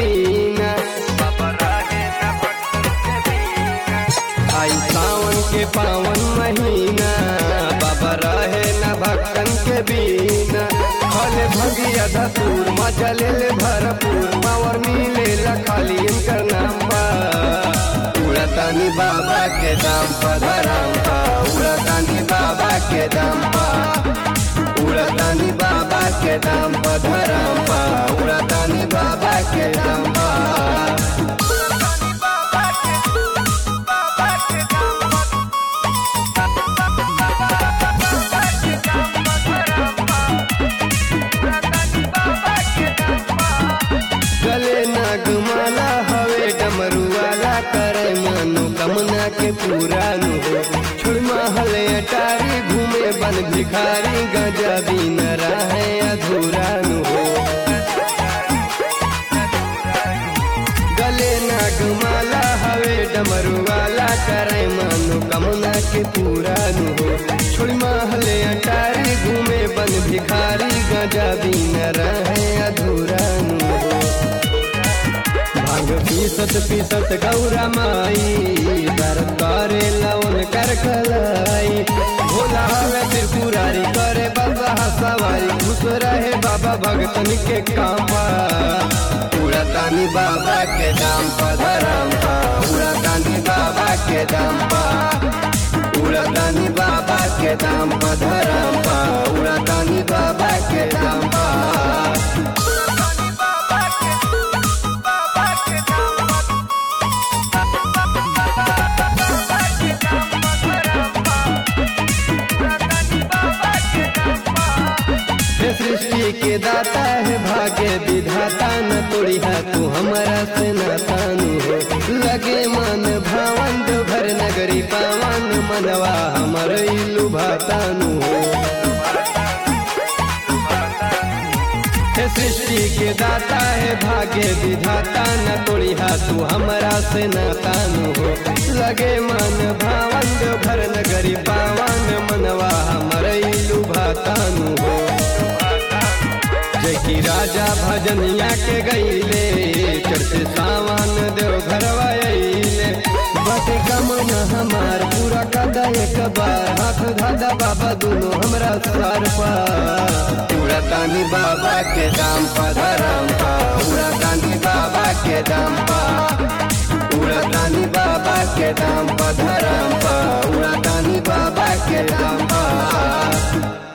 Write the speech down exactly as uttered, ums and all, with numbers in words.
बीना, आई सावन के पावन महीना, बाबा रहे न भक्तन के बीना। फल भगिया धतूर मजा ले ले भरपूर, मावर मिले ला खाली इनकर नाम बा। उड़तानी बाबा के दाम पा धराम पा, उड़तानी बाबा के दाम पा, उड़तानी बाबा के दाम पा धराम पा, उड़तानी बाबा के दाम पा। गले नागमाला हवे डमरू वाला, करे मनोकामना के पूरा नु हो। छोड़ महल अटारी घूमे बन भिखारी, गजा बिन रहे अधूरा नु हो। गले नागमाला हवे डमरू वाला, करे मनोकामना के पूरा नु हो। छोड़ महल अटारी घूमे बन भिखारी, गजा बिन रहे अधूरा नु हो। भांग पीसत पीसत गौरा माई, दर करे लवन कर कलाई। भोला हवे त्रिपुरारी, करे बाबा सवारी, खुश रहे बाबा भगतन के कामा। उड़तानी बाबा के दाम पा धराम पा, उड़तानी बाबा के दाम पा, उड़तानी बाबा के दाम पा धराम पा, उड़तानी बाबा के दाम पा। सृष्टि के दाता है भाग्य विधाता, न तोड़ी है तू हमारा से नातानु हो। लगे मन भावन दो घर नगरी पावन, मनवा हमर इलु भातानु हो। सृष्टि के दाता है भाग्य विधाता, न तोड़ी है तू हमारा से नातानु हो। लगे मन भावन दो घर नगरी पावन, मनवा हमर इलु भातानु हो। जय राजा भजनिया के गईले, चढ़ते सावन देव घरवा अइले। बाटे कमन हमार पूरा कदा एक बार, हाथ धादा बाबा दोनों हमरा सर पा। उड़तानी बाबा के दाम पा धराम पा, उड़तानी बाबा के दाम पा, उड़तानी बाबा के दाम पा धराम पा, उड़तानी बाबा के दाम पा।